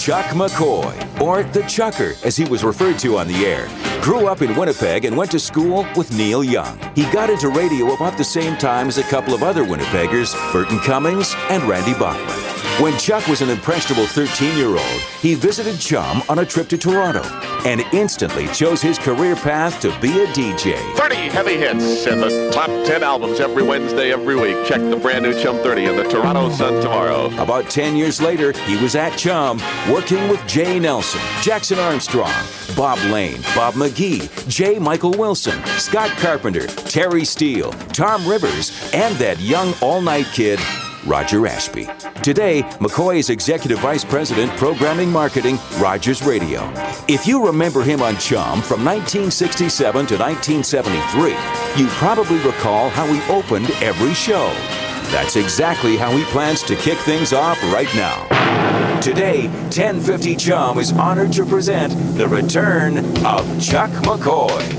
Chuck McCoy, or the Chucker as he was referred to on the air, grew up in Winnipeg and went to school with Neil Young. He got into radio about the same time as a couple of other Winnipeggers, Burton Cummings and Randy Bachman. When Chuck was an impressionable 13-year-old, he visited Chum on a trip to Toronto and instantly chose his career path to be a DJ. 30 heavy hits and the top 10 albums every Wednesday, every week. Check the brand new Chum 30 in the Toronto Sun tomorrow. About 10 years later, he was at Chum, working with Jay Nelson, Jackson Armstrong, Bob Lane, Bob McGee, J. Michael Wilson, Scott Carpenter, Terry Steele, Tom Rivers, and that young all-night kid, Roger Ashby. Today, McCoy is Executive Vice President, Programming Marketing, Rogers Radio. If you remember him on Chum from 1967 to 1973, you probably recall how he opened every show. That's exactly how he plans to kick things off right now. Today, 1050 Chum is honored to present the return of Chuck McCoy.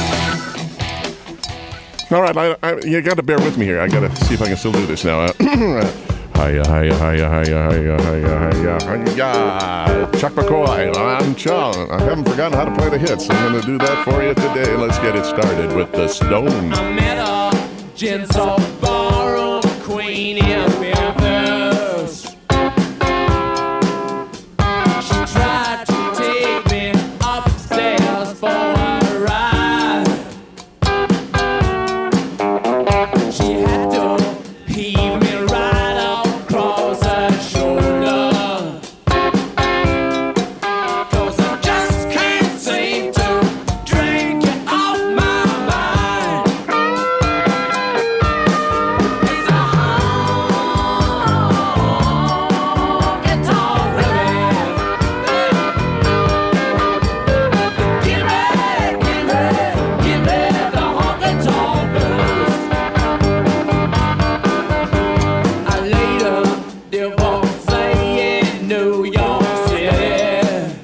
All right, you got to bear with me here. I got to see if I can still do this now. Hiya. Chuck McCoy on Chum. I haven't forgotten how to play the hits. I'm going to do that for you today. Let's get it started with the Stones. I met a gents of ballroom queen in Memphis. She tried to take me upstairs for a ride. She had to heave me right across her shoulder. 'Cause I just can't seem to drink it off my mind. It's a honky-tonk rhythm. Give me the honky-tonk blues. I later divorced in New York City.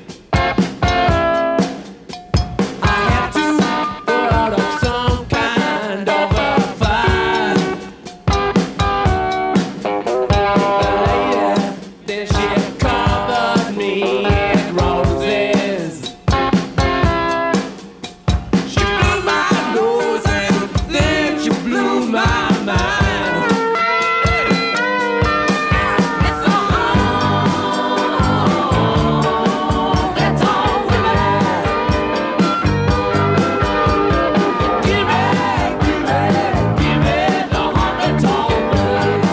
I had to put up some kind of a fight. Later, then she covered me in roses. She blew my nose and then she blew my mind. It's a honky-tonk rhythm. Give me the honky-tonk blues.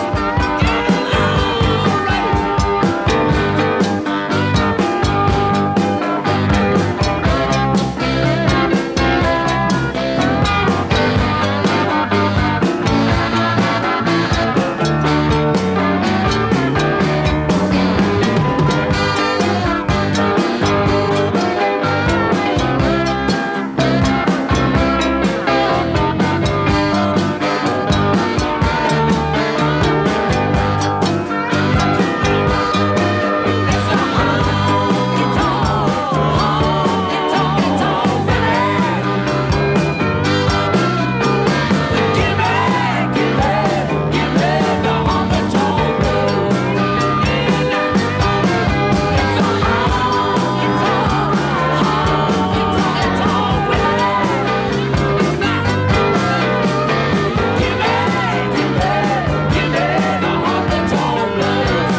It's a honky-tonk rhythm. Give me the honky-tonk blues. It's a honky-tonk rhythm. Give me the honky-tonk blues.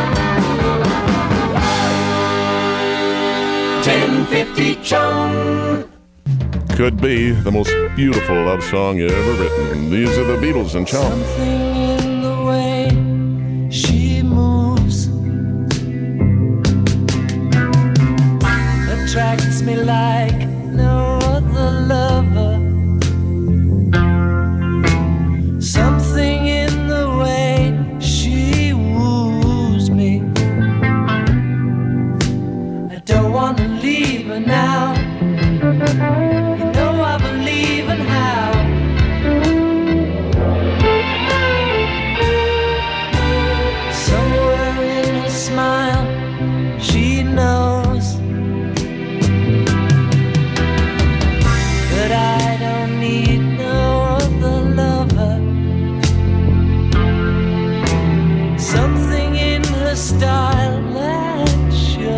1050 Chum. Could be the most beautiful love song ever written. These are the Beatles and Chum. Something in the way she moves attracts me like no other lover. Something in the way she woos me. I don't want to leave her now. You know I believe in how. Somewhere in her smile, she knows that I don't need no other lover. Something in her style that shows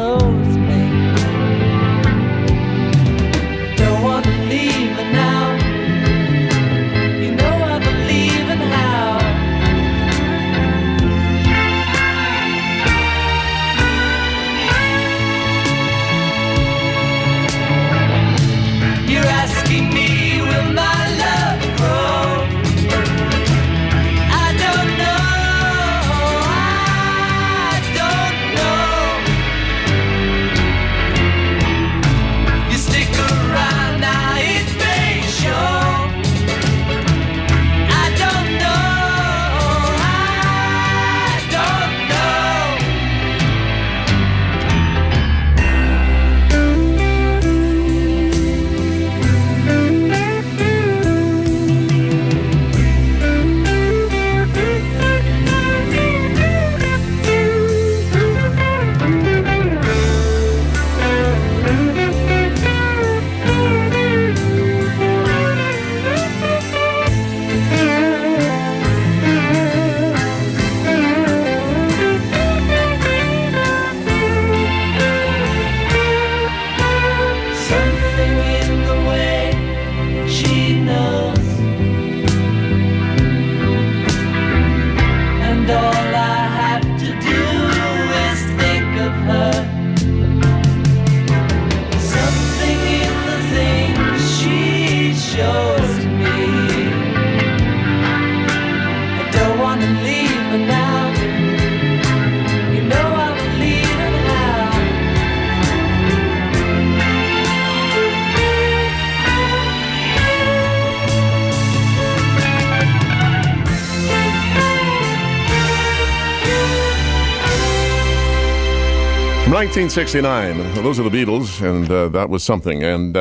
From 1969, those are the Beatles, and that was something. And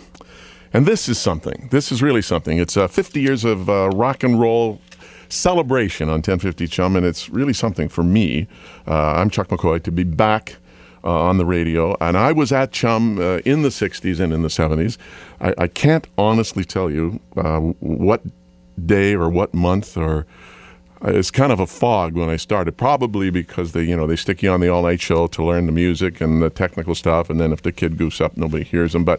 this is something. This is really something. It's 50 years of rock and roll celebration on 1050 Chum, and it's really something for me. I'm Chuck McCoy, to be back on the radio. And I was at Chum in the 60s and in the 70s. I can't honestly tell you what day or what month or... It's kind of a fog when I started, probably because they stick you on the all-night show to learn the music and the technical stuff, and then if the kid goofs up, nobody hears him. But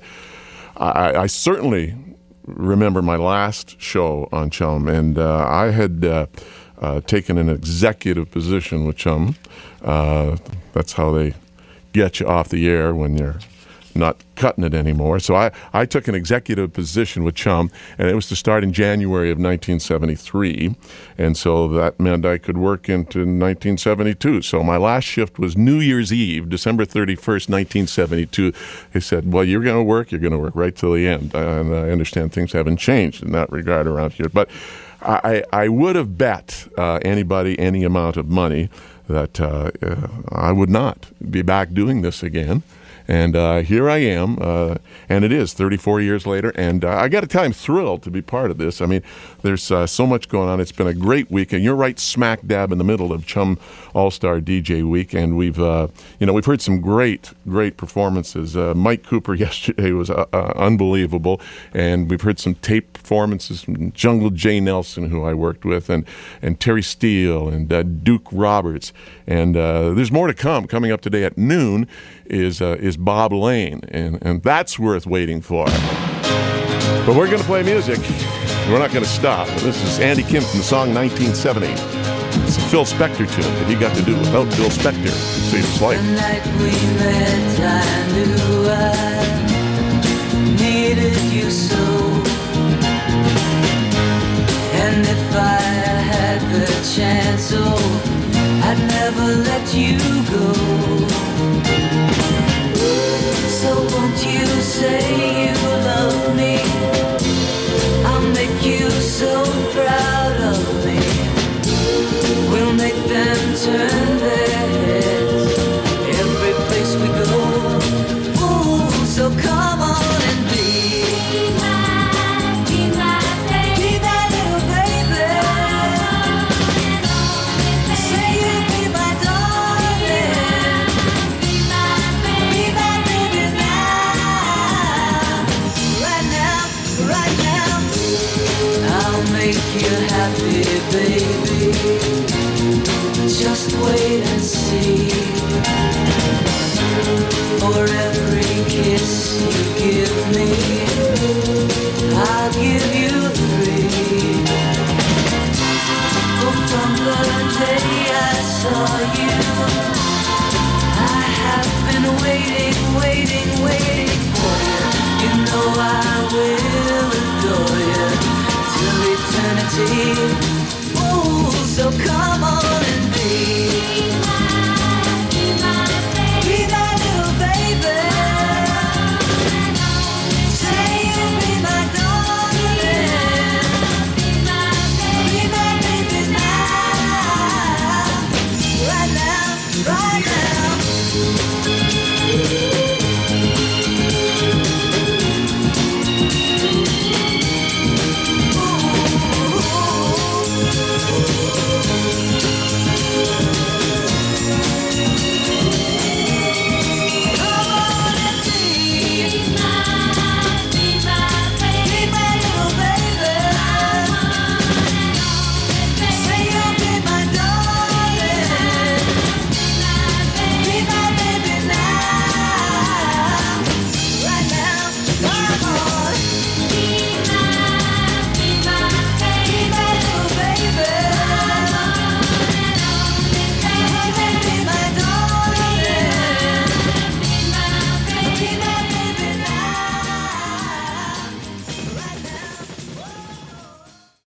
I certainly remember my last show on Chum, and I had taken an executive position with Chum. That's how they get you off the air when you're not cutting it anymore. So I took an executive position with Chum, and it was to start in January of 1973. And so that meant I could work into 1972. So my last shift was New Year's Eve, December 31st, 1972. They said, well, you're going to work right till the end. And I understand things haven't changed in that regard around here. But I would have bet anybody any amount of money that I would not be back doing this again. And here I am, and it is 34 years later, and I got to tell you, I'm thrilled to be part of this. I mean, there's so much going on. It's been a great week, and you're right smack dab in the middle of Chum All-Star DJ Week, and we've heard some great performances. Mike Cooper yesterday was unbelievable, and we've heard some tape performances from Jungle Jay Nelson, who I worked with, and Terry Steele, and Duke Roberts, and there's more to come. Coming up today at noon is Bob Lane, and that's worth waiting for. But we're going to play music. We're not going to stop. This is Andy Kim from the song 1970. It's a Phil Spector tune that he got to do without Phil Spector. Save his life. The night we met, I knew I needed you so. And if I had the chance, I'd never let you go. So won't you say you love me? I'll make you so proud of me. We'll make them turn their heads every place we go. Ooh, so come on and be my baby. Be that little baby. Say you'll be my darling. Be that baby now. Right now. I'll make you happy, baby. Just wait and see. For every kiss you give me, I'll give you 3. Oh, from the day I saw you, I have been waiting for you. You know I will adore you till eternity.